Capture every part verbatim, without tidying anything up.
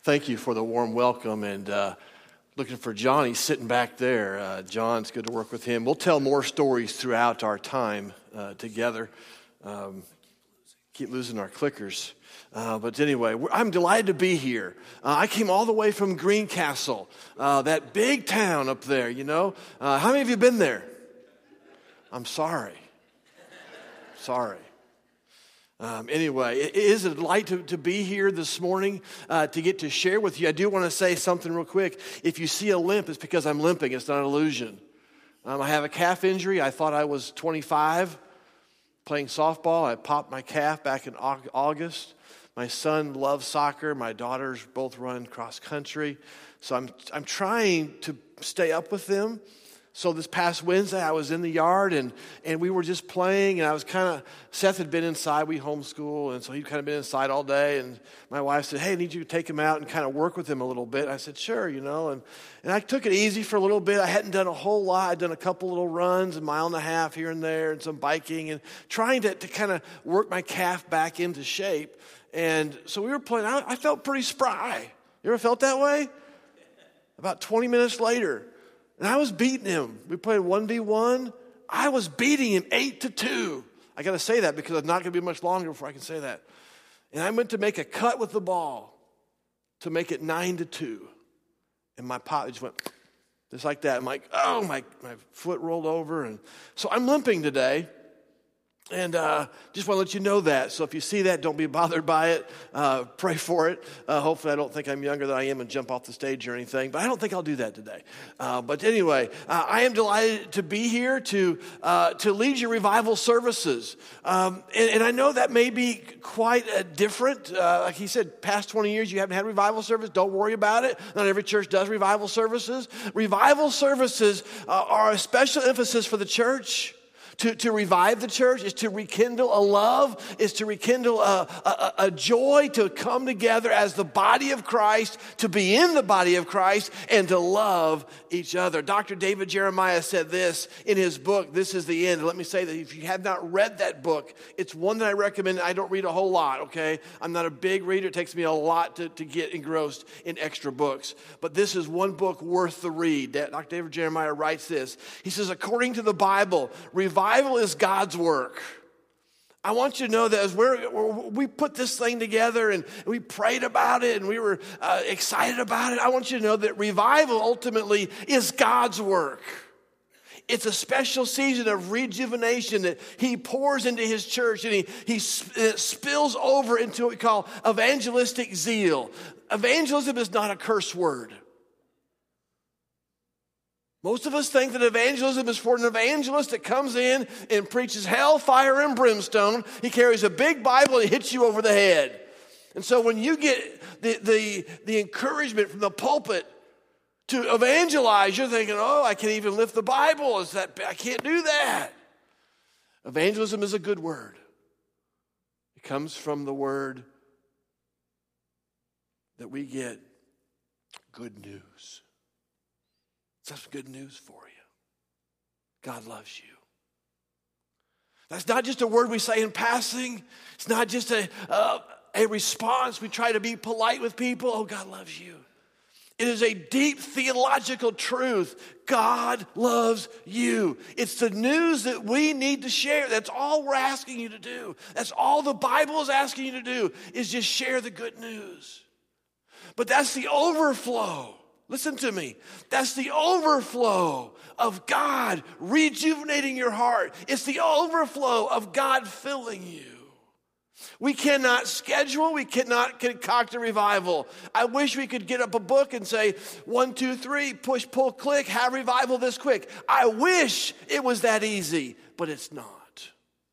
Thank you for the warm welcome, and uh, looking for John. He's sitting back there. Uh, John, it's good to work with him. We'll tell more stories throughout our time uh, together. Um, keep losing our clickers. Uh, but anyway, I'm delighted to be here. Uh, I came all the way from Greencastle, uh, that big town up there, you know. Uh, how many of you been there? I'm sorry. Sorry. Um, anyway, it is a delight to, to be here this morning uh, to get to share with you. I do want to say something real quick. If you see a limp, it's because I'm limping. It's not an illusion. Um, I have a calf injury. I thought I was twenty-five playing softball. I popped my calf back in August. My son loves soccer. My daughters both run cross country. So I'm I'm trying to stay up with them. So this past Wednesday, I was in the yard, and, and we were just playing, and I was kind of, Seth had been inside, we homeschool, and so he'd kind of been inside all day, and my wife said, hey, I need you to take him out and kind of work with him a little bit. I said, sure, you know, and, and I took it easy for a little bit. I hadn't done a whole lot. I'd done a couple little runs, a mile and a half here and there, and some biking, and trying to, to kind of work my calf back into shape. And so we were playing. I, I felt pretty spry. You ever felt that way? About twenty minutes later, and I was beating him. We played one v one. I was beating him eight to two. I got to say that because it's not going to be much longer before I can say that. And I went to make a cut with the ball to make it nine to two. And my pop just went just like that. I'm like, oh, my, my foot rolled over. And so I'm limping today. And uh, just want to let you know that. So if you see that, don't be bothered by it. Uh, pray for it. Uh, hopefully I don't think I'm younger than I am and jump off the stage or anything. But I don't think I'll do that today. Uh, but anyway, uh, I am delighted to be here to uh, to lead your revival services. Um, and, and I know that may be quite uh, different. Uh, like he said, past twenty years you haven't had revival service. Don't worry about it. Not every church does revival services. Revival services uh, are a special emphasis for the church. To, to revive the church is to rekindle a love, is to rekindle a, a, a joy, to come together as the body of Christ, to be in the body of Christ, and to love each other. Doctor David Jeremiah said this in his book, This Is the End. Let me say that if you have not read that book, it's one that I recommend. I don't read a whole lot, okay? I'm not a big reader. It takes me a lot to, to get engrossed in extra books. But this is one book worth the read. Doctor David Jeremiah writes this. He says, according to the Bible, revival Revival is God's work. I want you to know that as we're, we put this thing together and we prayed about it and we were uh, excited about it, I want you to know that revival ultimately is God's work. It's a special season of rejuvenation that he pours into his church, and he, he spills over into what we call evangelistic zeal. Evangelism is not a curse word. Most of us think that evangelism is for an evangelist that comes in and preaches hell, fire, and brimstone. He carries a big Bible and he hits you over the head. And so when you get the, the, the encouragement from the pulpit to evangelize, you're thinking, oh, I can't even lift the Bible. Is that, I can't do that. Evangelism is a good word. It comes from the word that we get, good news. That's good news for you. God loves you. That's not just a word we say in passing. It's not just a, uh, a response. We try to be polite with people. Oh, God loves you. It is a deep theological truth. God loves you. It's the news that we need to share. That's all we're asking you to do. That's all the Bible is asking you to do, is just share the good news. But that's the overflow. Listen to me. That's the overflow of God rejuvenating your heart. It's the overflow of God filling you. We cannot schedule, we cannot concoct a revival. I wish we could get up a book and say, one, two, three, push, pull, click, have revival this quick. I wish it was that easy, but it's not.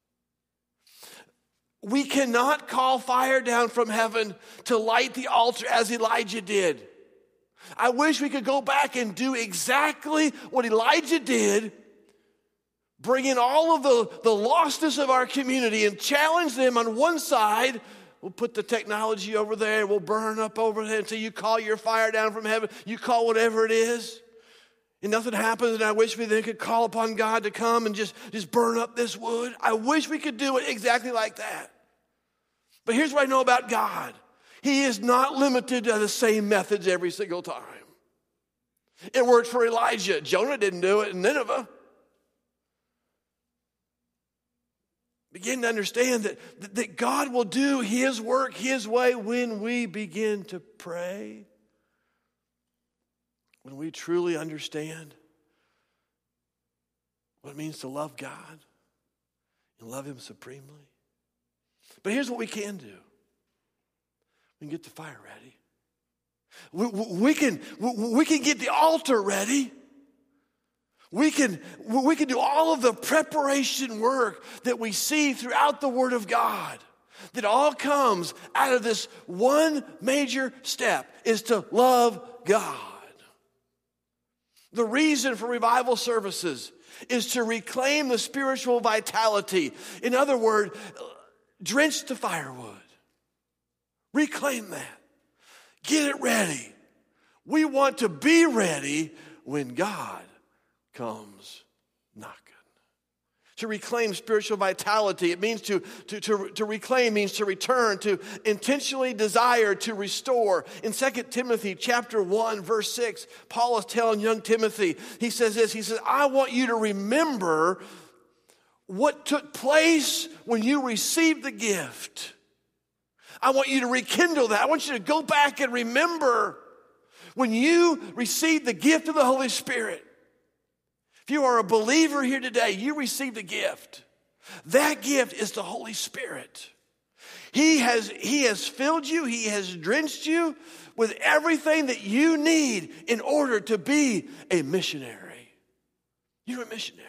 We cannot call fire down from heaven to light the altar as Elijah did. I wish we could go back and do exactly what Elijah did, bring in all of the, the lostness of our community and challenge them on one side. We'll put the technology over there. We'll burn up over there until you call your fire down from heaven. You call whatever it is. And nothing happens, and I wish we then could call upon God to come and just, just burn up this wood. I wish we could do it exactly like that. But here's what I know about God. He is not limited to the same methods every single time. It worked for Elijah. Jonah didn't do it in Nineveh. Begin to understand that, that God will do his work his way when we begin to pray. When we truly understand what it means to love God and love him supremely. But here's what we can do. We can get the fire ready. We, we, can, we can get the altar ready. We can, we can do all of the preparation work that we see throughout the Word of God. That all comes out of this one major step is to love God. The reason for revival services is to reclaim the spiritual vitality. In other words, drench the firewood. Reclaim that. Get it ready. We want to be ready when God comes knocking. To reclaim spiritual vitality, it means to, to, to, to reclaim means to return, to intentionally desire, to restore. In Second Timothy chapter one, verse six, Paul is telling young Timothy, he says this, he says, I want you to remember what took place when you received the gift. I want you to rekindle that. I want you to go back and remember when you received the gift of the Holy Spirit. If you are a believer here today, you received a gift. That gift is the Holy Spirit. He has, he has filled you. He has drenched you with everything that you need in order to be a missionary. You're a missionary.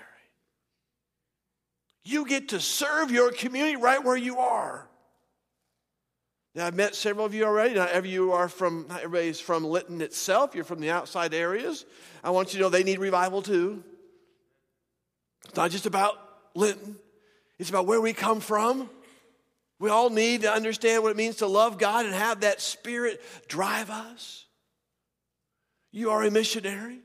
You get to serve your community right where you are. Now, I've met several of you already. Not every you are from, not everybody's from Lytton itself. You're from the outside areas. I want you to know they need revival too. It's not just about Lytton. It's about where we come from. We all need to understand what it means to love God and have that Spirit drive us. You are a missionary.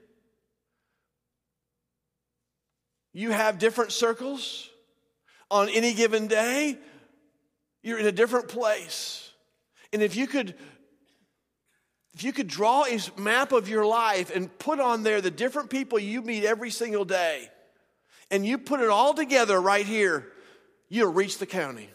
You have different circles. On any given day, you're in a different place. And if you could, if you could draw a map of your life and put on there the different people you meet every single day, and you put it all together right here, you'll reach the county.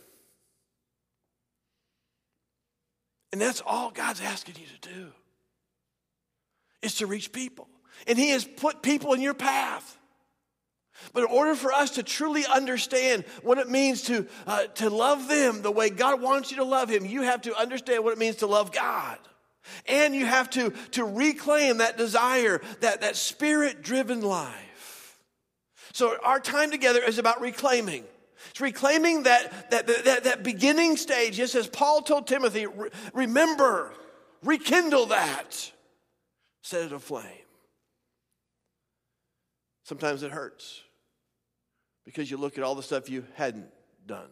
And that's all God's asking you to do, is to reach people. And he has put people in your path. But in order for us to truly understand what it means to, uh, to love them the way God wants you to love him, you have to understand what it means to love God. And you have to, to reclaim that desire, that, that Spirit-driven life. So our time together is about reclaiming. It's reclaiming that, that, that, that beginning stage. Just as Paul told Timothy, remember, rekindle that. Set it aflame. Sometimes it hurts because you look at all the stuff you hadn't done.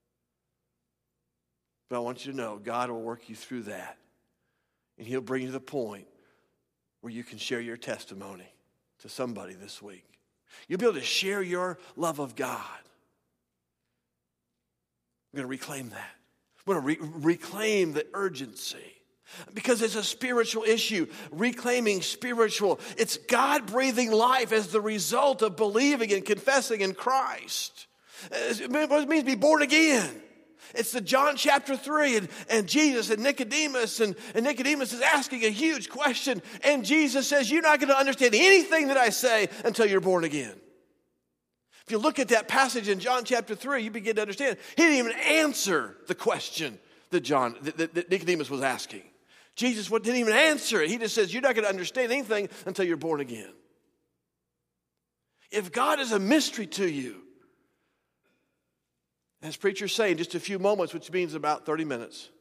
But I want you to know God will work you through that. And he'll bring you to the point where you can share your testimony to somebody this week. You'll be able to share your love of God. We're going to reclaim that. We're going to re- reclaim the urgency. Because it's a spiritual issue, reclaiming spiritual. It's God-breathing life as the result of believing and confessing in Christ. It means to be born again. It's the John chapter three and, and Jesus and Nicodemus. And, and Nicodemus is asking a huge question. And Jesus says, you're not going to understand anything that I say until you're born again. If you look at that passage in John chapter three, you begin to understand. He didn't even answer the question that, John, that, that, that Nicodemus was asking. Jesus didn't even answer it. He just says, you're not going to understand anything until you're born again. If God is a mystery to you, as preachers say, in just a few moments, which means about thirty minutes,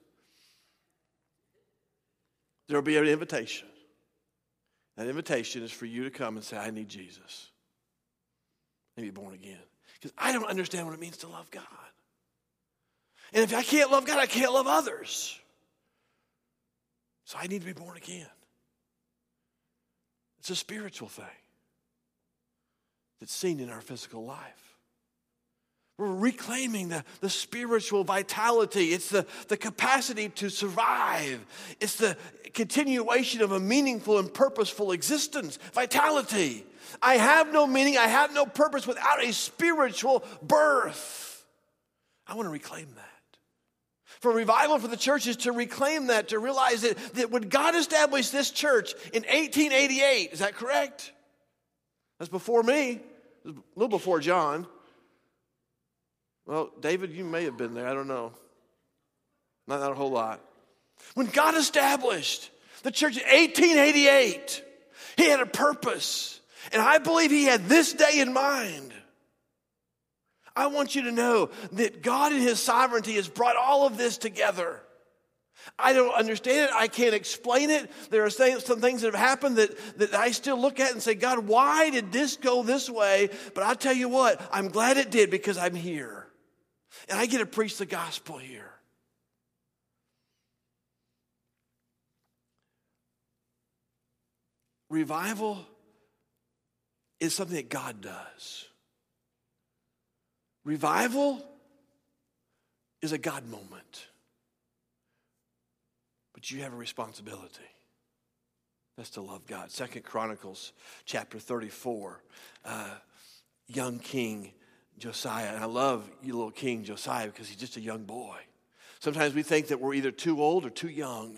there will be an invitation. That invitation is for you to come and say, I need Jesus. I need to be born again. Because I don't understand what it means to love God. And if I can't love God, I can't love others. So I need to be born again. It's a spiritual thing that's seen in our physical life. We're reclaiming the, the spiritual vitality. It's the, the capacity to survive. It's the continuation of a meaningful and purposeful existence. Vitality. I have no meaning, I have no purpose without a spiritual birth. I want to reclaim that. For revival for the church is to reclaim that, to realize that, that when God established this church in eighteen eighty-eight, is that correct? That's before me. It was a little before John. Well, David, you may have been there. I don't know. Not, not a whole lot. When God established the church in eighteen eighty-eight, he had a purpose. And I believe he had this day in mind. I want you to know that God in his sovereignty has brought all of this together. I don't understand it. I can't explain it. There are some things that have happened that, that I still look at and say, God, why did this go this way? But I'll tell you what, I'm glad it did because I'm here. And I get to preach the gospel here. Revival is something that God does. Revival is a God moment. But you have a responsibility. That's to love God. Second Chronicles chapter thirty-four. Uh, young king Josiah. And I love you little king Josiah because he's just a young boy. Sometimes we think that we're either too old or too young.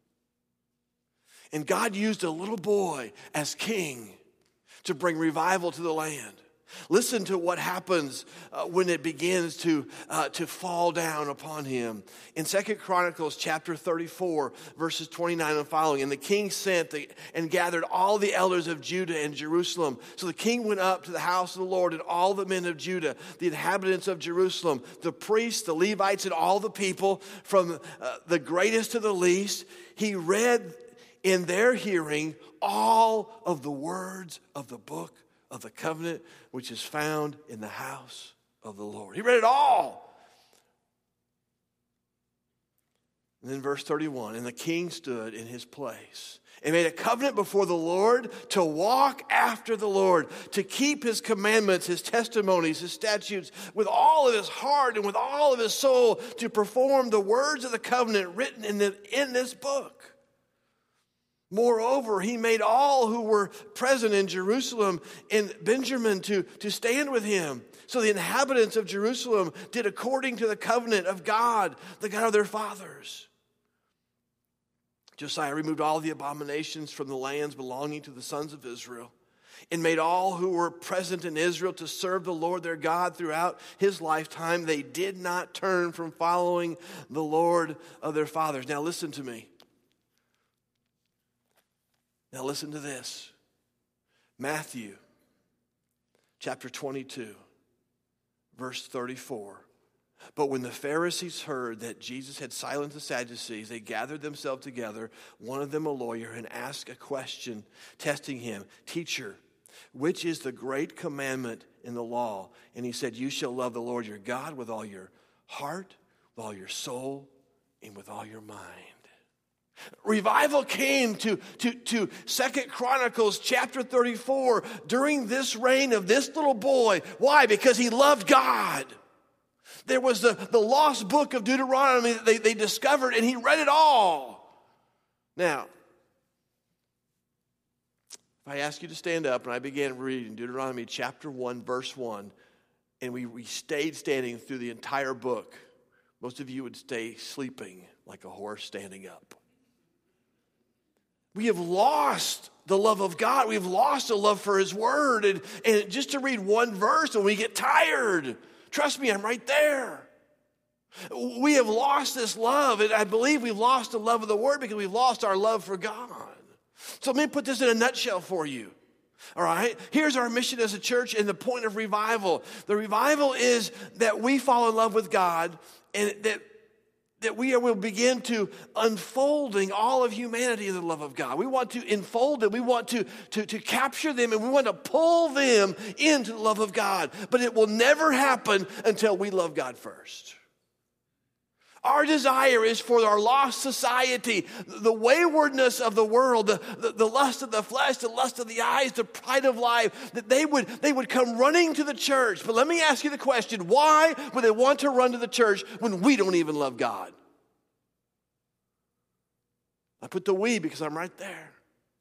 And God used a little boy as king to bring revival to the land. Listen to what happens uh, when it begins to, uh, to fall down upon him. In Second Chronicles chapter thirty-four, verses twenty-nine and following, and the king sent the, and gathered all the elders of Judah and Jerusalem. So the king went up to the house of the Lord, and all the men of Judah, the inhabitants of Jerusalem, the priests, the Levites, and all the people, from uh, the greatest to the least. He read in their hearing all of the words of the book of the covenant, which is found in the house of the Lord. He read it all. And then verse thirty-one, and the king stood in his place and made a covenant before the Lord to walk after the Lord, to keep his commandments, his testimonies, his statutes with all of his heart and with all of his soul, to perform the words of the covenant written in, the, in this book. Moreover, he made all who were present in Jerusalem and Benjamin to, to stand with him. So the inhabitants of Jerusalem did according to the covenant of God, the God of their fathers. Josiah removed all the abominations from the lands belonging to the sons of Israel, and made all who were present in Israel to serve the Lord their God throughout his lifetime. They did not turn from following the Lord of their fathers. Now listen to me. Now listen to this. Matthew chapter twenty-two, verse thirty-four. But when the Pharisees heard that Jesus had silenced the Sadducees, they gathered themselves together, one of them a lawyer, and asked a question, testing him, Teacher, which is the great commandment in the law? And he said, You shall love the Lord your God with all your heart, with all your soul, and with all your mind. Revival came to, to, to Second Chronicles chapter thirty-four during this reign of this little boy. Why? Because he loved God. There was the, the lost book of Deuteronomy that they, they discovered, and he read it all. Now, if I ask you to stand up, and I began reading Deuteronomy chapter one, verse one, and we, we stayed standing through the entire book, most of you would stay sleeping like a horse standing up. We have lost the love of God. We've lost a love for his word. And, and just to read one verse and we get tired. Trust me, I'm right there. We have lost this love. And I believe we've lost the love of the word because we've lost our love for God. So let me put this in a nutshell for you. All right? Here's our mission as a church and the point of revival. The revival is that we fall in love with God and that that we will begin to unfolding all of humanity in the love of God. We want to enfold them. We want to, to, to capture them, and we want to pull them into the love of God. But it will never happen until we love God first. Our desire is for our lost society, the waywardness of the world, the, the, the lust of the flesh, the lust of the eyes, the pride of life, that they would, they would come running to the church. But let me ask you the question, why would they want to run to the church when we don't even love God? I put the we because I'm right there.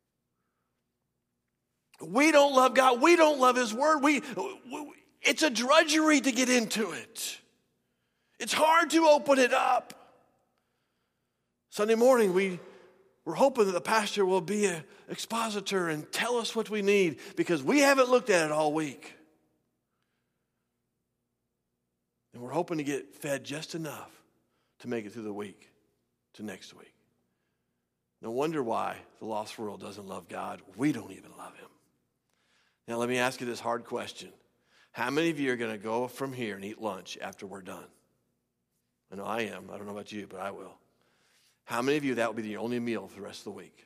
We don't love God. We don't love His Word. We, we it's a drudgery to get into it. It's hard to open it up. Sunday morning, we, we're hoping that the pastor will be an expositor and tell us what we need because we haven't looked at it all week. And we're hoping to get fed just enough to make it through the week to next week. No wonder why the lost world doesn't love God. We don't even love Him. Now, let me ask you this hard question. How many of you are going to go from here and eat lunch after we're done? I know I am. I don't know about you, but I will. How many of you, that will be the only meal for the rest of the week?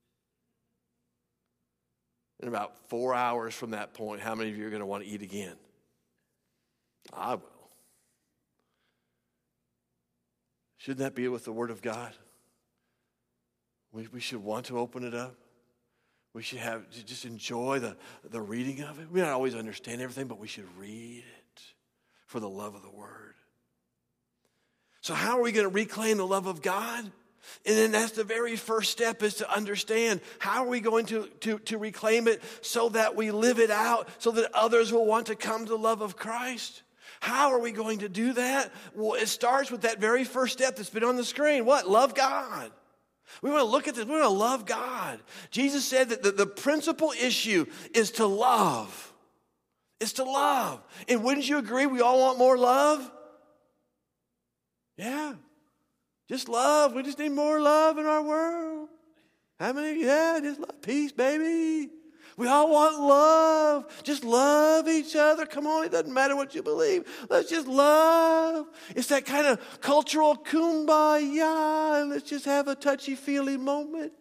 In about four hours from that point, how many of you are going to want to eat again? I will. Shouldn't that be with the Word of God? We, we should want to open it up. We should have just enjoy the, the reading of it. We don't always understand everything, but we should read it for the love of the Word. So how are we going to reclaim the love of God? And then that's the very first step, is to understand how are we going to, to, to reclaim it so that we live it out, so that others will want to come to the love of Christ. How are we going to do that? Well, it starts with that very first step that's been on the screen. What? Love God. We want to look at this. We want to love God. Jesus said that the, the principal issue is to love. It's to love. And wouldn't you agree we all want more love? Yeah. Just love. We just need more love in our world. How many? Yeah, just love. Peace, baby. We all want love. Just love each other. Come on, it doesn't matter what you believe. Let's just love. It's that kind of cultural kumbaya. Let's just have a touchy-feely moment.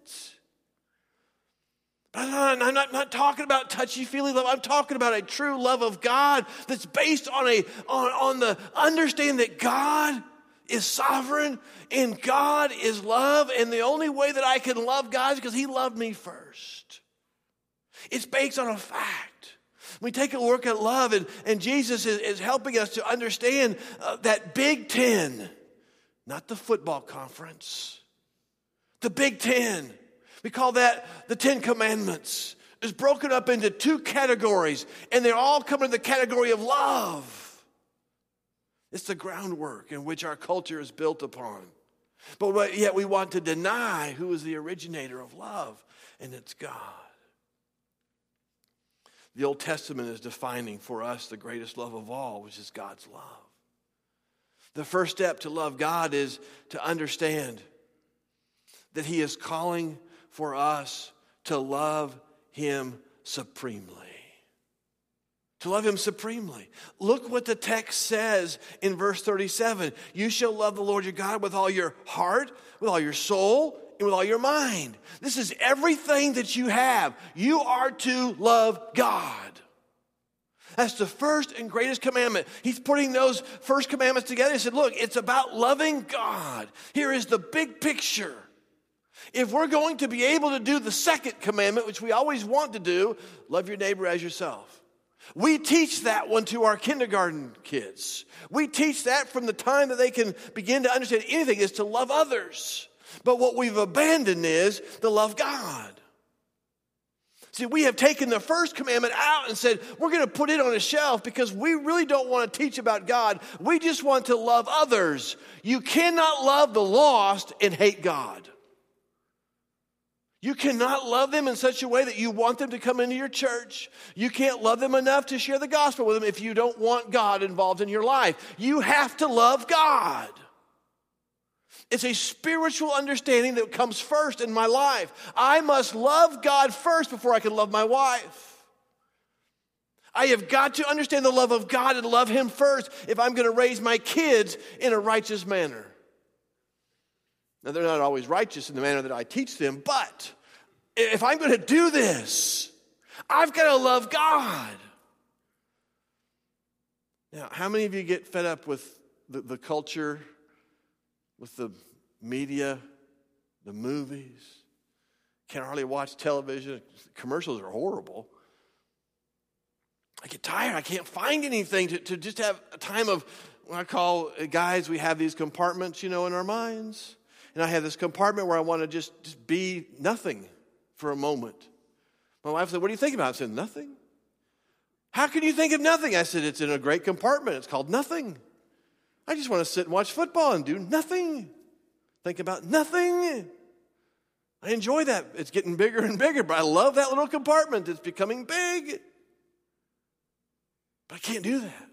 But I'm not, I'm not, not talking about touchy-feely love. I'm talking about a true love of God that's based on, a, on, on the understanding that God is sovereign and God is love. And the only way that I can love God is because He loved me first. It's based on a fact. We take a look at love, and, and Jesus is, is helping us to understand uh, that Big Ten, not the football conference, the Big Ten. We call that the Ten Commandments. Is broken up into two categories, and they all come in the category of love. It's the groundwork in which our culture is built upon. But yet we want to deny who is the originator of love, and it's God. The Old Testament is defining for us the greatest love of all, which is God's love. The first step to love God is to understand that He is calling for us to love Him supremely. To love Him supremely. Look what the text says in verse thirty-seven. You shall love the Lord your God with all your heart, with all your soul, and with all your mind. This is everything that you have. You are to love God. That's the first and greatest commandment. He's putting those first commandments together. He said, look, it's about loving God. Here is the big picture. If we're going to be able to do the second commandment, which we always want to do, love your neighbor as yourself. We teach that one to our kindergarten kids. We teach that from the time that they can begin to understand anything, is to love others. But what we've abandoned is to love God. See, we have taken the first commandment out and said, we're going to put it on a shelf because we really don't want to teach about God. We just want to love others. You cannot love the lost and hate God. You cannot love them in such a way that you want them to come into your church. You can't love them enough to share the gospel with them if you don't want God involved in your life. You have to love God. It's a spiritual understanding that comes first in my life. I must love God first before I can love my wife. I have got to understand the love of God and love Him first if I'm going to raise my kids in a righteous manner. Now, they're not always righteous in the manner that I teach them, but if I'm going to do this, I've got to love God. Now, how many of you get fed up with the, the culture with the media, the movies. Can't hardly watch television. Commercials are horrible. I get tired. I can't find anything to, to just have a time of, what I call, guys, we have these compartments, you know, in our minds. And I have this compartment where I want to just, just be nothing for a moment. My wife said, what do you think about? I said, nothing. How can you think of nothing? I said, it's in a great compartment. It's called nothing. I just want to sit and watch football and do nothing. Think about nothing. I enjoy that. It's getting bigger and bigger, but I love that little compartment. It's becoming big. But I can't do that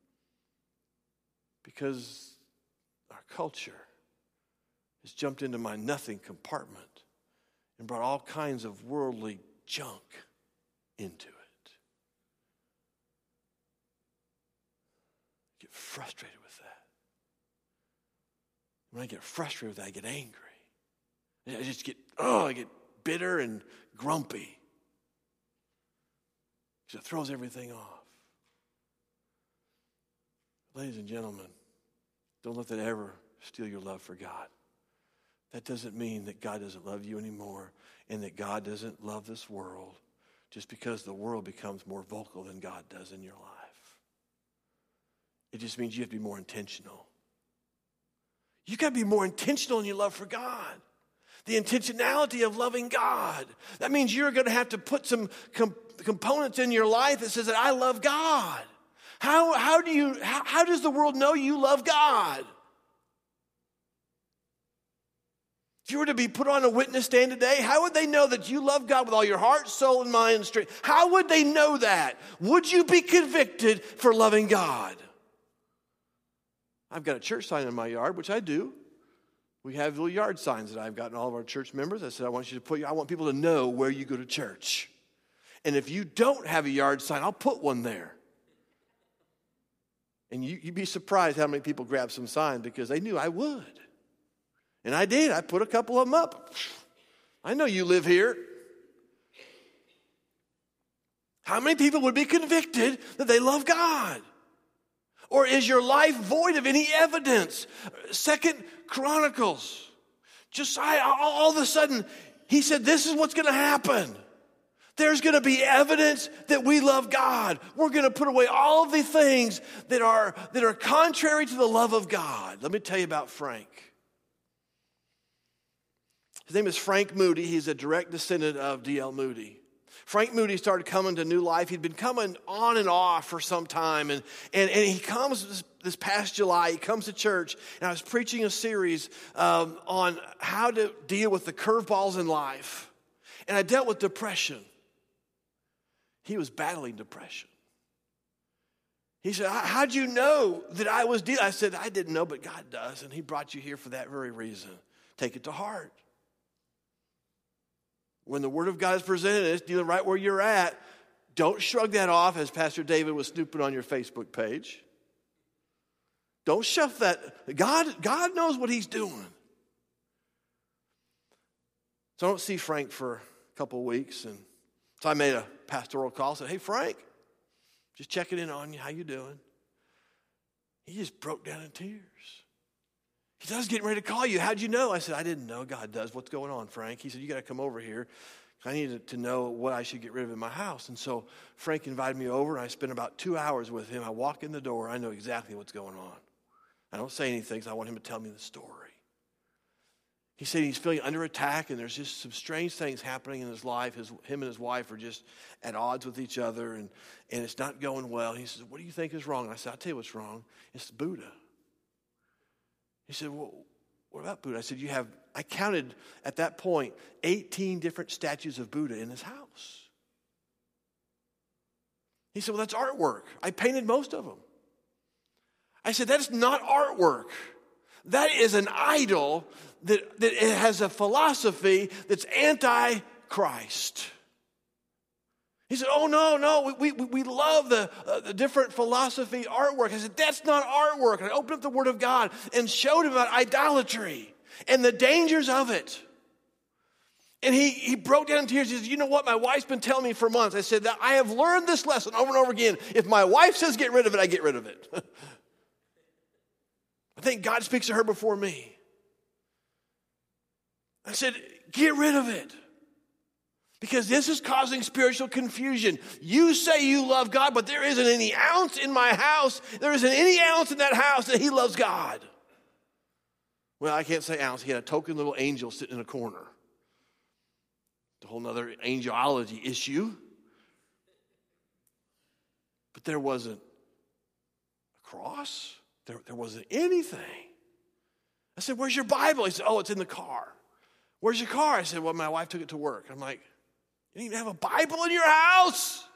because our culture has jumped into my nothing compartment and brought all kinds of worldly junk into it. I get frustrated with that. When I get frustrated with that, I get angry. I just get, oh, I get bitter and grumpy. Because it throws everything off. Ladies and gentlemen, don't let that ever steal your love for God. That doesn't mean that God doesn't love you anymore and that God doesn't love this world just because the world becomes more vocal than God does in your life. It just means you have to be more intentional. You got to be more intentional in your love for God. The intentionality of loving God. That means you're going to have to put some com- components in your life that says that I love God. How, how do you, how, how does the world know you love God? If you were to be put on a witness stand today, how would they know that you love God with all your heart, soul, and mind and strength? How would they know that? Would you be convicted for loving God? I've got a church sign in my yard, which I do. We have little yard signs that I've gotten all of our church members. I said, I want you to put, I want people to know where you go to church. And if you don't have a yard sign, I'll put one there. And you, you'd be surprised how many people grab some signs because they knew I would. And I did. I put a couple of them up. I know you live here. How many people would be convicted that they love God? Or is your life void of any evidence? Second Chronicles. Josiah, all of a sudden, he said, this is what's going to happen. There's going to be evidence that we love God. We're going to put away all of the things that are, that are contrary to the love of God. Let me tell you about Frank. His name is Frank Moody. He's a direct descendant of D L Moody. Frank Moody started coming to New Life. He'd been coming on and off for some time. And, and, and he comes this, this past July, he comes to church. And I was preaching a series um, on how to deal with the curveballs in life. And I dealt with depression. He was battling depression. He said, how'd you know that I was dealing? I said, I didn't know, but God does. And he brought you here for that very reason. Take it to heart. When the Word of God is presented, it's dealing right where you're at. Don't shrug that off as Pastor David was snooping on your Facebook page. Don't shove that. God, God knows what he's doing. So I don't see Frank for a couple of weeks. And so I made a pastoral call. Said, hey, Frank, just checking in on you. How you doing? He just broke down in tears. He said, I was getting ready to call you. How'd you know? I said, I didn't know. God does. What's going on, Frank? He said, you got to come over here. I needed to know what I should get rid of in my house. And so Frank invited me over, and I spent about two hours with him. I walk in the door. I know exactly what's going on. I don't say anything because I want him to tell me the story. He said he's feeling under attack, and there's just some strange things happening in his life. His, him and his wife are just at odds with each other, and, and it's not going well. And he says, what do you think is wrong? And I said, I'll tell you what's wrong. It's Buddha. He said, well, what about Buddha? I said, you have, I counted at that point, eighteen different statues of Buddha in his house. He said, well, that's artwork. I painted most of them. I said, that's not artwork. That is an idol that, that it has a philosophy that's anti-Christ. He said, oh, no, no, we, we, we love the, uh, the different philosophy artwork. I said, that's not artwork. And I opened up the Word of God and showed him about idolatry and the dangers of it. And he, he broke down in tears. He said, you know what? My wife's been telling me for months. I said, that I have learned this lesson over and over again. If my wife says get rid of it, I get rid of it. I think God speaks to her before me. I said, get rid of it. Because this is causing spiritual confusion. You say you love God, but there isn't any ounce in my house. There isn't any ounce in that house that he loves God. Well, I can't say ounce. He had a token little angel sitting in a corner. It's a whole other angelology issue. But there wasn't a cross. There, there wasn't anything. I said, where's your Bible? He said, oh, it's in the car. Where's your car? I said, well, my wife took it to work. I'm like, you didn't even have a Bible in your house?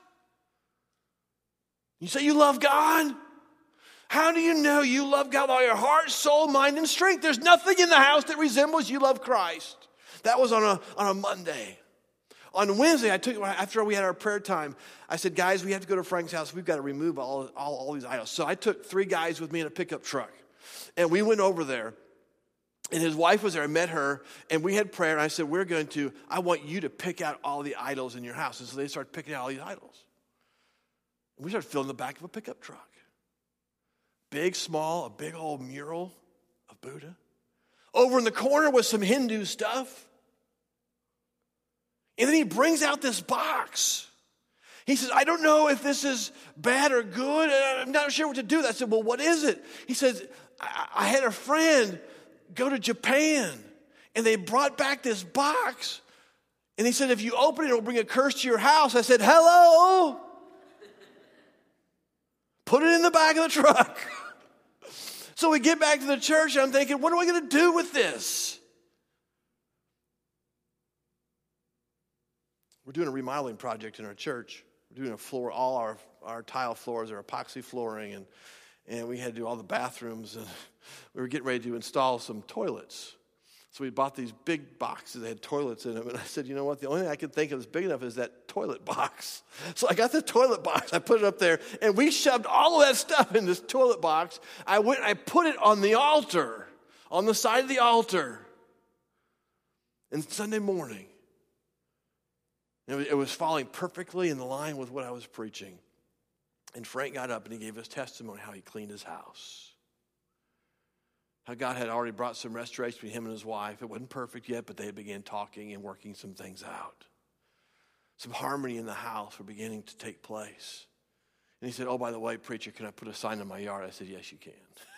You say you love God? How do you know you love God with all your heart, soul, mind, and strength? There's nothing in the house that resembles you love Christ. That was on a, on a Monday. On Wednesday, I took after we had our prayer time, I said, guys, we have to go to Frank's house. We've got to remove all, all, all these idols. So I took three guys with me in a pickup truck. And we went over there. And his wife was there. I met her, and we had prayer. And I said, we're going to, I want you to pick out all the idols in your house. And so they started picking out all these idols. And we started filling the back of a pickup truck. Big, small, a big old mural of Buddha. Over in the corner was some Hindu stuff. And then he brings out this box. He says, I don't know if this is bad or good. I'm not sure what to do. I said, well, what is it? He says, I, I had a friend go to Japan, and they brought back this box. And he said, if you open it, it'll bring a curse to your house. I said, hello. Put it in the back of the truck. So we get back to the church, and I'm thinking, what am I going to do with this? We're doing a remodeling project in our church. We're doing a floor, all our, our tile floors are epoxy flooring, and, and we had to do all the bathrooms, and we were getting ready to install some toilets. So we bought these big boxes that had toilets in them, and I said, you know what, the only thing I could think of that's big enough is that toilet box. So I got the toilet box, I put it up there, and we shoved all of that stuff in this toilet box. I went and I put it on the altar, on the side of the altar. And Sunday morning, it was falling perfectly in line with what I was preaching. And Frank got up and he gave his testimony how he cleaned his house. How God had already brought some restoration between him and his wife. It wasn't perfect yet, but they began talking and working some things out. Some harmony in the house were beginning to take place. And he said, oh, by the way, preacher, can I put a sign in my yard? I said, yes, you can.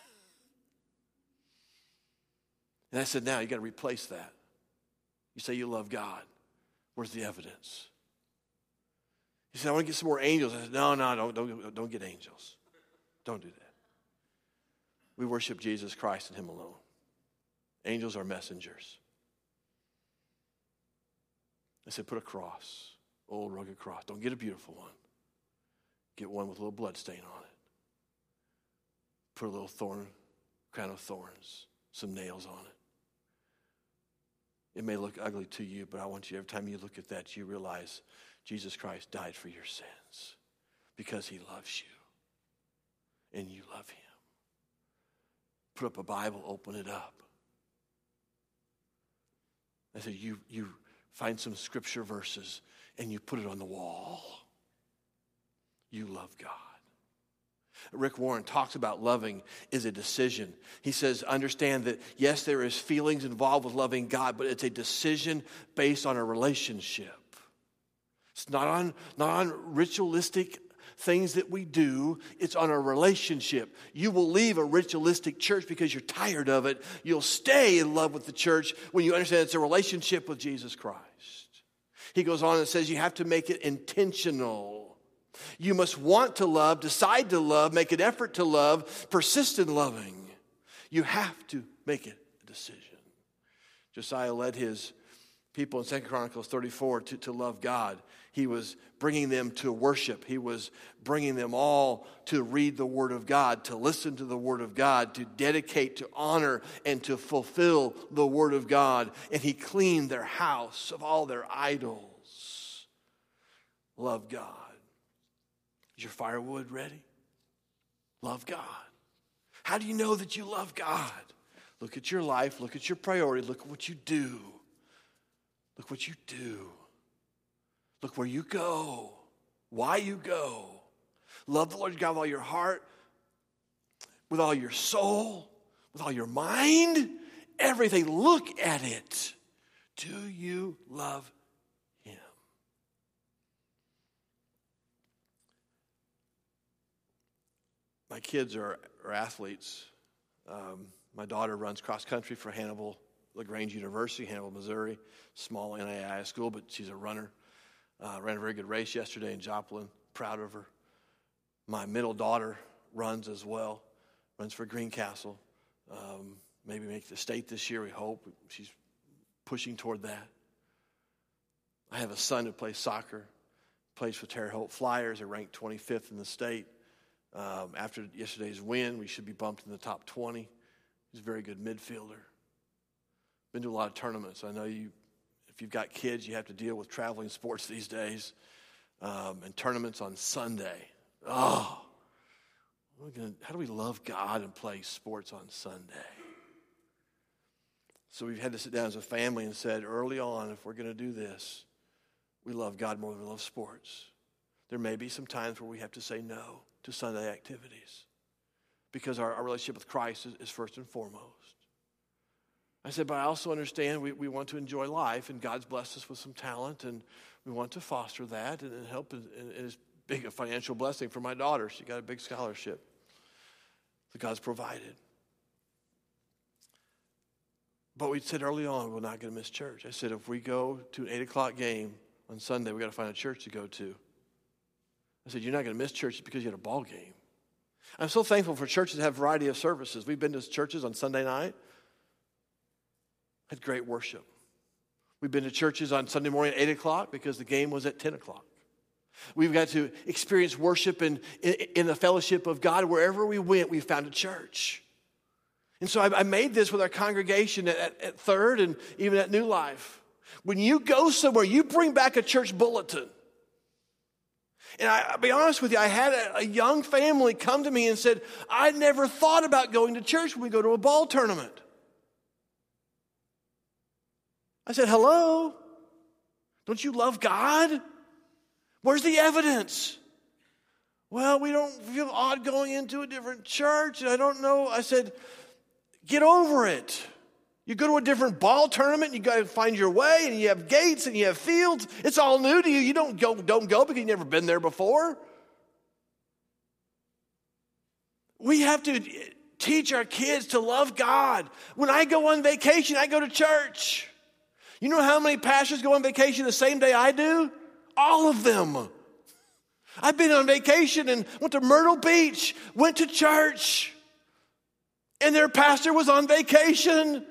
And I said, now you got to replace that. You say you love God. Where's the evidence? He said, I want to get some more angels. I said, no, no, don't, don't, don't get angels. Don't do that. We worship Jesus Christ and him alone. Angels are messengers. I said, put a cross, old rugged cross. Don't get a beautiful one. Get one with a little blood stain on it. Put a little thorn, crown of thorns, some nails on it. It may look ugly to you, but I want you, every time you look at that, you realize Jesus Christ died for your sins because he loves you and you love him. Put up a Bible, open it up. I said, you, you find some scripture verses and you put it on the wall. You love God. Rick Warren talks about loving is a decision. He says, understand that, yes, there is feelings involved with loving God, but it's a decision based on a relationship. It's not on, not on ritualistic things that we do. It's on a relationship. You will leave a ritualistic church because you're tired of it. You'll stay in love with the church when you understand it's a relationship with Jesus Christ. He goes on and says you have to make it intentional. You must want to love, decide to love, make an effort to love, persist in loving. You have to make it a decision. Josiah led his people in Second Chronicles thirty-four to, to love God. He was bringing them to worship. He was bringing them all to read the Word of God, to listen to the Word of God, to dedicate, to honor, and to fulfill the Word of God. And he cleaned their house of all their idols. Love God. Is your firewood ready? Love God. How do you know that you love God? Look at your life. Look at your priority. Look at what you do. Look what you do. Look where you go. Why you go. Love the Lord your God with all your heart, with all your soul, with all your mind, everything. Look at it. do you love him? My kids are, are athletes. Um, my daughter runs cross country for Hannibal LaGrange University, Hannibal, Missouri. Small N A I A school, but she's a runner. Uh, ran a very good race yesterday in Joplin. Proud of her. My middle daughter runs as well. Runs for Greencastle. Um, maybe make the state this year, we hope. She's pushing toward that. I have a son who plays soccer. Plays for Terre Haute Flyers. Are ranked twenty-fifth in the state. Um, after yesterday's win, we should be bumped in the top twenty. He's a very good midfielder. Been to a lot of tournaments. I know you, if you've got kids, you have to deal with traveling sports these days. Um, and tournaments on Sunday. Oh, we're gonna, how do we love God and play sports on Sunday? So we've had to sit down as a family and said early on, if we're going to do this, we love God more than we love sports. There may be some times where we have to say no to Sunday activities because our, our relationship with Christ is, is first and foremost. I said, but I also understand we, we want to enjoy life, and God's blessed us with some talent, and we want to foster that and, and help. And, and it's big a financial blessing for my daughter. She got a big scholarship that God's provided. But we said early on, we're not going to miss church. I said, if we go to an eight o'clock game on Sunday, we got to find a church to go to. I said, you're not going to miss church because you had a ball game. I'm so thankful for churches that have a variety of services. We've been to churches on Sunday night. Had great worship. We've been to churches on Sunday morning at eight o'clock because the game was at ten o'clock. We've got to experience worship in, in, in the fellowship of God. Wherever we went, we found a church. And so I, I made this with our congregation at, at, at Third and even at New Life. When you go somewhere, you bring back a church bulletin. And I, I'll be honest with you, I had a, a young family come to me and said, I never thought about going to church when we go to a ball tournament. I said, hello? Don't you love God? Where's the evidence? Well, we don't feel odd going into a different church. And I don't know. I said, get over it. You go to a different ball tournament, and you got to find your way, and you have gates, and you have fields. It's all new to you. You don't go, don't go because you've never been there before. We have to teach our kids to love God. When I go on vacation, I go to church. You know how many pastors go on vacation the same day I do? All of them. I've been on vacation and went to Myrtle Beach, went to church, and their pastor was on vacation.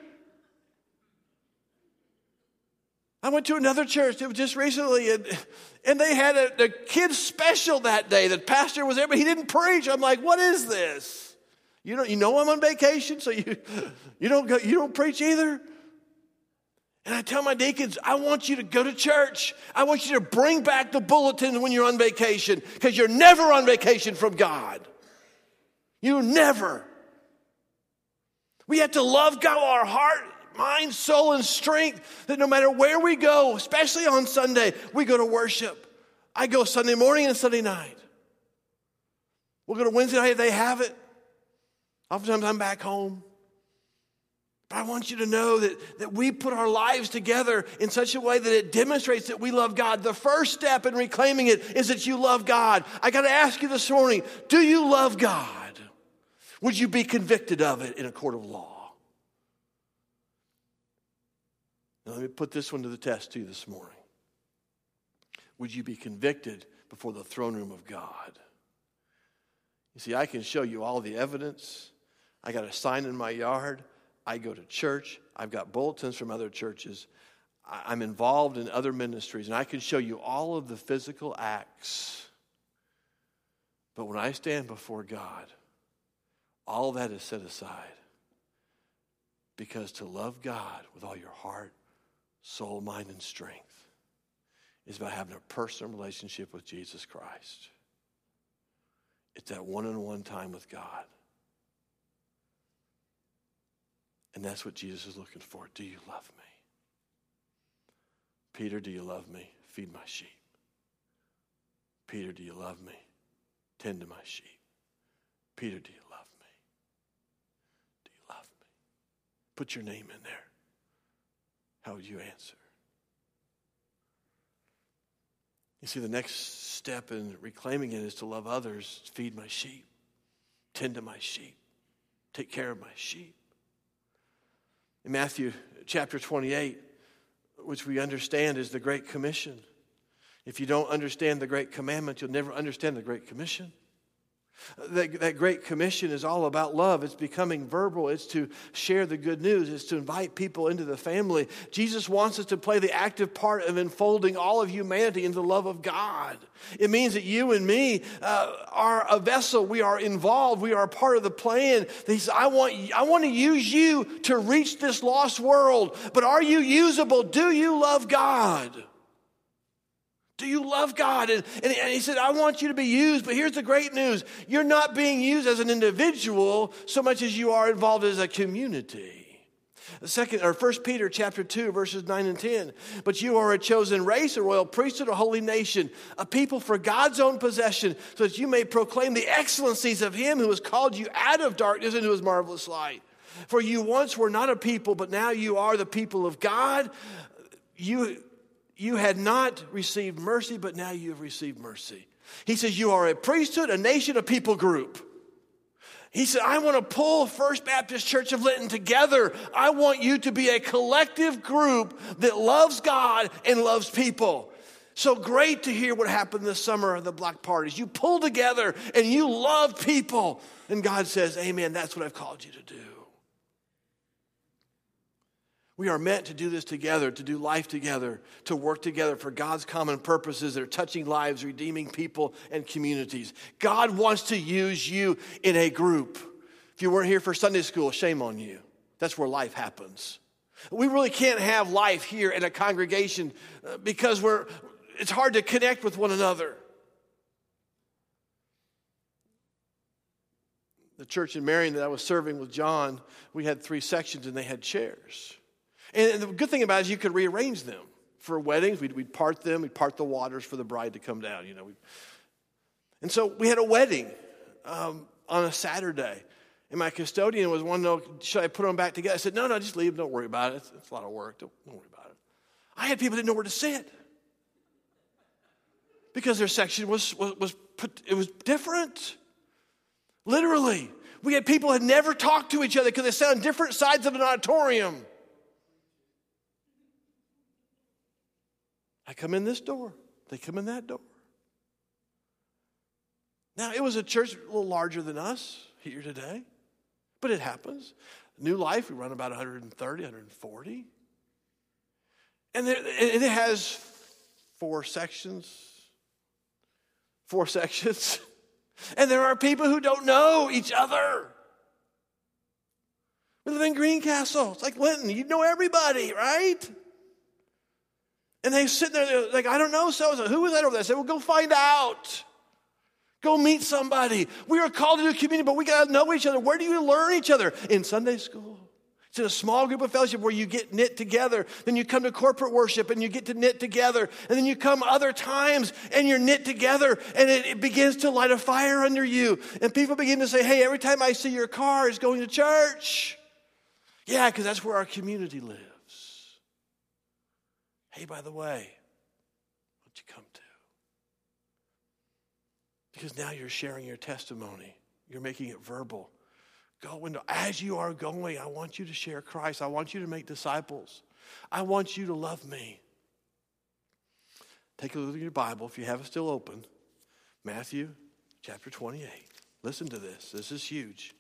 I went to another church, it was just recently, and, and they had a, a kids special that day. The pastor was there, but he didn't preach. I'm like, what is this? You don't, you know I'm on vacation, so you, you don't go, you don't preach either? And I tell my deacons, I want you to go to church. I want you to bring back the bulletin when you're on vacation, because you're never on vacation from God. You never. We have to love God with our heart, mind, soul, and strength, that no matter where we go, especially on Sunday, we go to worship. I go Sunday morning and Sunday night. We'll go to Wednesday night if they have it. Oftentimes I'm back home. But I want you to know that, that we put our lives together in such a way that it demonstrates that we love God. The first step in reclaiming it is that you love God. I got to ask you this morning, do you love God? Would you be convicted of it in a court of law? Now let me put this one to the test to you this morning. Would you be convicted before the throne room of God? You see, I can show you all the evidence. I got a sign in my yard. I go to church. I've got bulletins from other churches. I'm involved in other ministries, and I can show you all of the physical acts. But when I stand before God, all that is set aside. Because to love God with all your heart, soul, mind, and strength is about having a personal relationship with Jesus Christ. It's that one-on-one time with God. And that's what Jesus is looking for. Do you love me? Peter, do you love me? Feed my sheep. Peter, do you love me? Tend to my sheep. Peter, do you love me? Do you love me? Put your name in there. how would you answer? You see, the next step in reclaiming it is to love others, feed my sheep, tend to my sheep, take care of my sheep. In Matthew chapter twenty-eight, which we understand is the Great Commission. If you don't understand the Great Commandment, you'll never understand the Great Commission. That, that Great Commission is all about love. It's becoming verbal. It's to share the good news. It's to invite people into the family. Jesus wants us to play the active part of enfolding all of humanity into the love of God. It means that you and me uh, are a vessel. We are involved. We are a part of the plan. He says, I want, I want to use you to reach this lost world. But are you usable? Do you love God? Do you love God? And, and he said, I want you to be used, but here's the great news. You're not being used as an individual so much as you are involved as a community. The second, or First Peter chapter two, verses nine and ten. But you are a chosen race, a royal priesthood, a holy nation, a people for God's own possession, so that you may proclaim the excellencies of him who has called you out of darkness into his marvelous light. For you once were not a people, but now you are the people of God. You You had not received mercy, but now you have received mercy. He says you are a priesthood, a nation, a people group. He said, I want to pull First Baptist Church of Linton together. I want you to be a collective group that loves God and loves people. So great to hear what happened this summer at the block parties. You pull together and you love people. And God says, amen, that's what I've called you to do. We are meant to do this together, to do life together, to work together for God's common purposes that are touching lives, redeeming people and communities. God wants to use you in a group. If you weren't here for Sunday school, shame on you. That's where life happens. We really can't have life here in a congregation because we're it's hard to connect with one another. The church in Marion that I was serving with John, we had three sections and they had chairs. And the good thing about it is you could rearrange them. For weddings, we'd, we'd part them. We'd part the waters for the bride to come down, you know. And so we had a wedding um, on a Saturday. And my custodian was one, no, should I put them back together? I said, no, no, just leave. Don't worry about it. It's, it's a lot of work. Don't, don't worry about it. I had people that didn't know where to sit. Because their section was, was, was put, it was different. Literally. We had people who had never talked to each other because they sat on different sides of an auditorium. I come in this door. They come in that door. Now, it was a church a little larger than us here today, but it happens. New Life, we run about one hundred thirty, one hundred forty. And there, it has four sections. Four sections. And there are people who don't know each other. We live in Greencastle. It's like Linton. You know everybody, right? And they sit there, they're like, I don't know, so-and-so. Who was that over there? I said, well, go find out. Go meet somebody. We are called to do community, but we got to know each other. Where do you learn each other? In Sunday school. It's in a small group of fellowship where you get knit together. Then you come to corporate worship and you get to knit together. And then you come other times and you're knit together and it, it begins to light a fire under you. And people begin to say, hey, every time I see your car is going to church. Yeah, because that's where our community lives. Hey, by the way, what'd you come to? Because now you're sharing your testimony. You're making it verbal. Go into, as you are going, I want you to share Christ. I want you to make disciples. I want you to love me. Take a look at your Bible, if you have it still open. Matthew chapter twenty-eight. Listen to this. This is huge.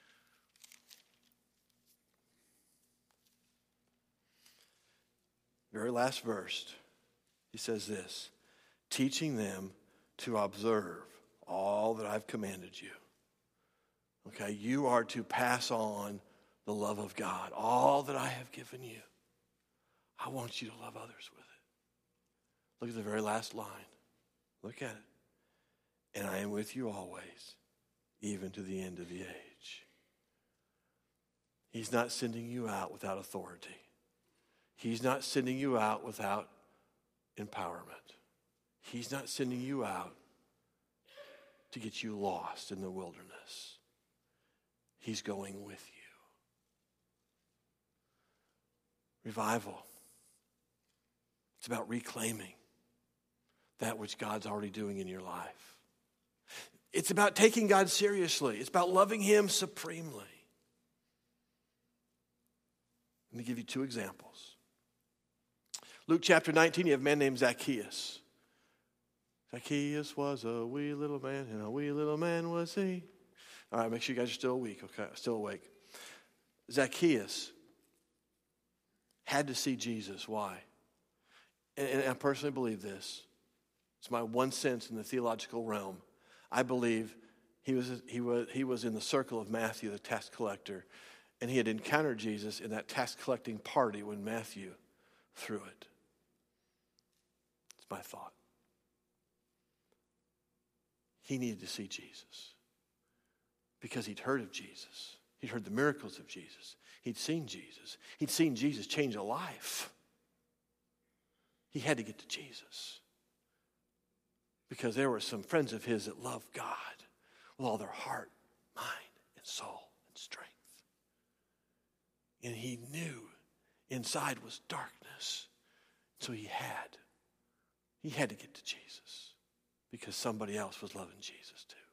Very last verse, he says this, teaching them to observe all that I've commanded you. Okay, you are to pass on the love of God, all that I have given you. I want you to love others with it. Look at the very last line. Look at it. And I am with you always, even to the end of the age. He's not sending you out without authority. He's not sending you out without empowerment. He's not sending you out to get you lost in the wilderness. He's going with you. Revival It's about reclaiming that which God's already doing in your life. It's about taking God seriously. It's about loving him supremely. Let me give you two examples. Luke chapter nineteen, you have a man named Zacchaeus. Zacchaeus was a wee little man, and a wee little man was he. All right, make sure you guys are still awake, okay? Still awake. Zacchaeus had to see Jesus. Why? And, and I personally believe this. It's my one sense in the theological realm. I believe he was, he was, he was in the circle of Matthew, the tax collector, and he had encountered Jesus in that tax collecting party when Matthew threw it. It's my thought. He needed to see Jesus because he'd heard of Jesus. He'd heard the miracles of Jesus. He'd seen Jesus. He'd seen Jesus change a life. He had to get to Jesus because there were some friends of his that loved God with all their heart, mind, and soul and strength. And he knew inside was darkness. So he had. He had to get to Jesus because somebody else was loving Jesus too.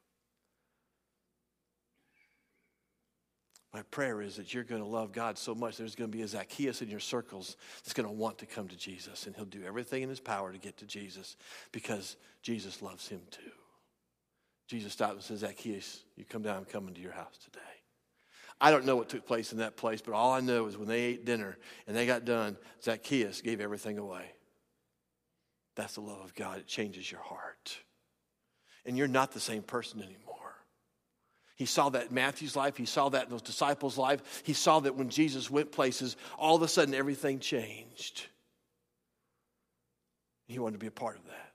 My prayer is that you're going to love God so much there's going to be a Zacchaeus in your circles that's going to want to come to Jesus, and he'll do everything in his power to get to Jesus because Jesus loves him too. Jesus stopped and said, Zacchaeus, you come down, I'm coming to your house today. I don't know what took place in that place, but all I know is when they ate dinner and they got done, Zacchaeus gave everything away. That's the love of God. It changes your heart. And you're not the same person anymore. He saw that in Matthew's life. He saw that in those disciples' life. He saw that when Jesus went places, all of a sudden everything changed. He wanted to be a part of that.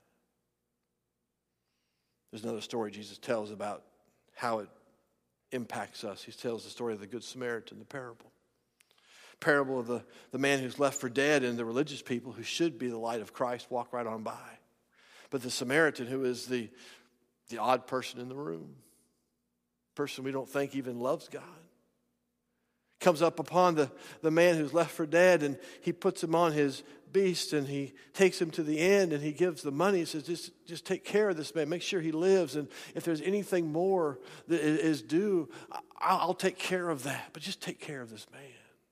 There's another story Jesus tells about how it impacts us. He tells the story of the Good Samaritan, the parable. Parable of the, the man who's left for dead, and the religious people who should be the light of Christ walk right on by. But the Samaritan, who is the, the odd person in the room, person we don't think even loves God, comes up upon the, the man who's left for dead, and he puts him on his beast, and he takes him to the end, and he gives the money. He says, just, just take care of this man. Make sure he lives, and if there's anything more that is due, I'll, I'll take care of that. But just take care of this man.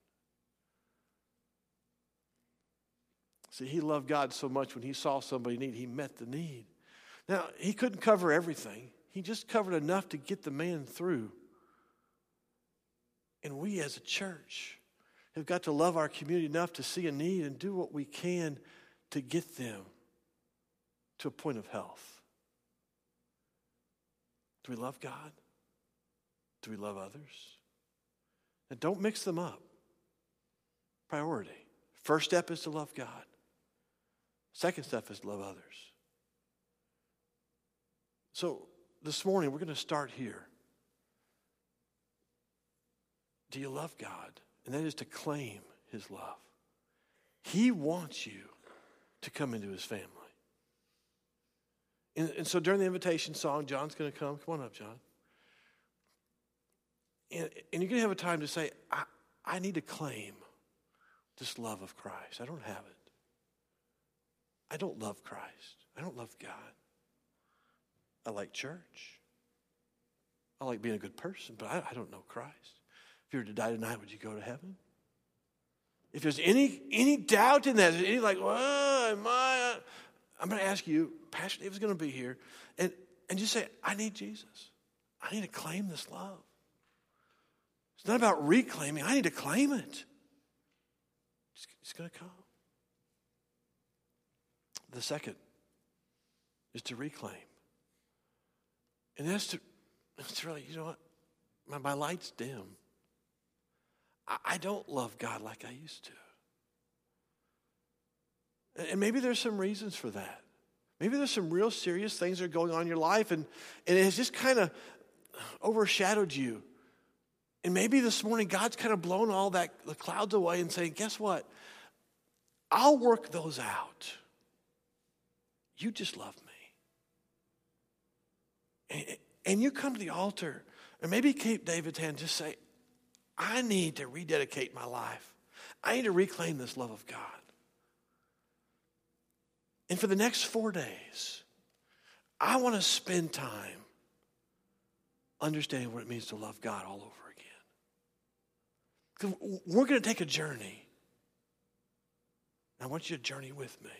See, he loved God so much when he saw somebody in need, he met the need. Now, he couldn't cover everything. He just covered enough to get the man through. And we as a church have got to love our community enough to see a need and do what we can to get them to a point of health. Do we love God? Do we love others? And don't mix them up. Priority. First step is to love God. Second step is to love others. So this morning we're going to start here. Do you love God? And that is to claim his love. He wants you to come into his family. And, and so during the invitation song, John's going to come. Come on up, John. And, and you're going to have a time to say, I, I need to claim this love of Christ. I don't have it. I don't love Christ. I don't love God. I like church. I like being a good person, but I, I don't know Christ. If you were to die tonight, would you go to heaven? If there's any any doubt in that, any like, well, am I? I'm going to ask you, Pastor David's going to be here, and, and just say, I need Jesus. I need to claim this love. It's not about reclaiming. I need to claim it. It's, it's going to come. The second is to reclaim. And that's to, that's really, you know what? My, my light's dim. I, I don't love God like I used to. And, and maybe there's some reasons for that. Maybe there's some real serious things that are going on in your life, and, and it has just kind of overshadowed you. And maybe this morning God's kind of blown all that the clouds away and saying, guess what? I'll work those out. You just love me. And, and you come to the altar, and maybe keep David's hand, just say, I need to rededicate my life. I need to reclaim this love of God. And for the next four days, I want to spend time understanding what it means to love God all over again. 'Cause we're going to take a journey. I want you to journey with me.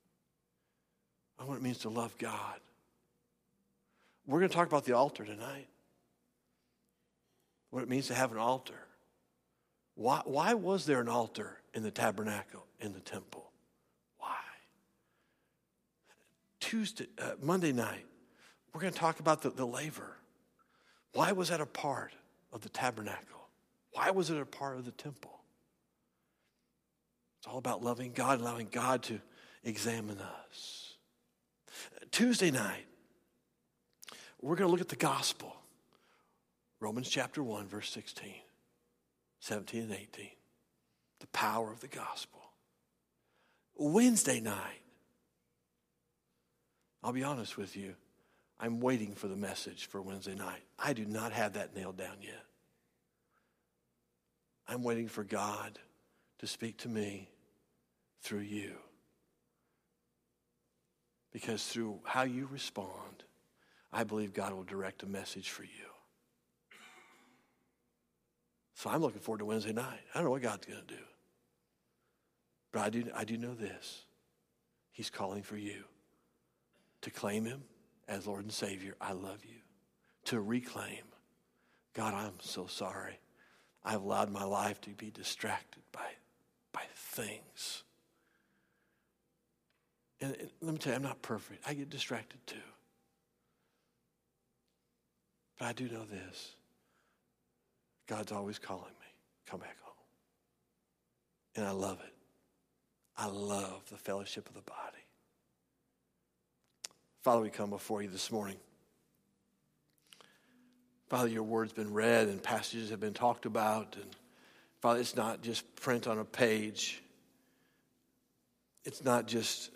I want what it means to love God. We're going to talk about the altar tonight. What it means to have an altar. Why, why was there an altar in the tabernacle, in the temple? Why? Tuesday, uh, Monday night, we're going to talk about the, the laver. Why was that a part of the tabernacle? Why was it a part of the temple? It's all about loving God, allowing God to examine us. Tuesday night, we're going to look at the gospel. Romans chapter one, verse sixteen, seventeen and eighteen. The power of the gospel. Wednesday night, I'll be honest with you, I'm waiting for the message for Wednesday night. I do not have that nailed down yet. I'm waiting for God to speak to me through you. Because through how you respond, I believe God will direct a message for you. So I'm looking forward to Wednesday night. I don't know what God's going to do. But I do, I do know this. He's calling for you to claim him as Lord and Savior. I love you. To reclaim, God, I'm so sorry. I've allowed my life to be distracted by, by things. And, and let me tell you, I'm not perfect. I get distracted too. But I do know this. God's always calling me. Come back home. And I love it. I love the fellowship of the body. Father, we come before you this morning. Father, your word's been read and passages have been talked about. And Father, it's not just print on a page. It's not just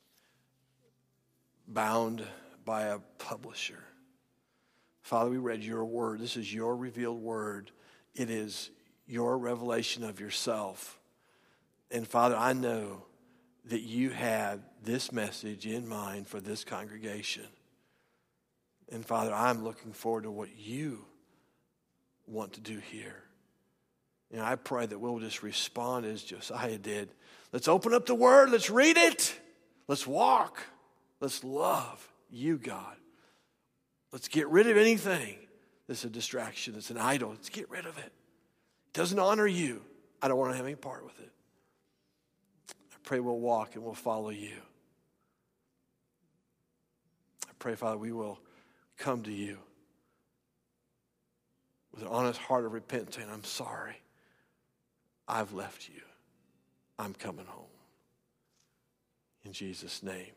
bound by a publisher. Father, we read your word. This is your revealed word. It is your revelation of yourself. And Father, I know that you had this message in mind for this congregation. And Father, I'm looking forward to what you want to do here. And I pray that we'll just respond as Josiah did. Let's open up the word. Let's read it. Let's walk. Let's love you, God. Let's get rid of anything that's a distraction, that's an idol. Let's get rid of it. It doesn't honor you. I don't want to have any part with it. I pray we'll walk and we'll follow you. I pray, Father, we will come to you with an honest heart of repentance saying, I'm sorry. I've left you. I'm coming home. In Jesus' name.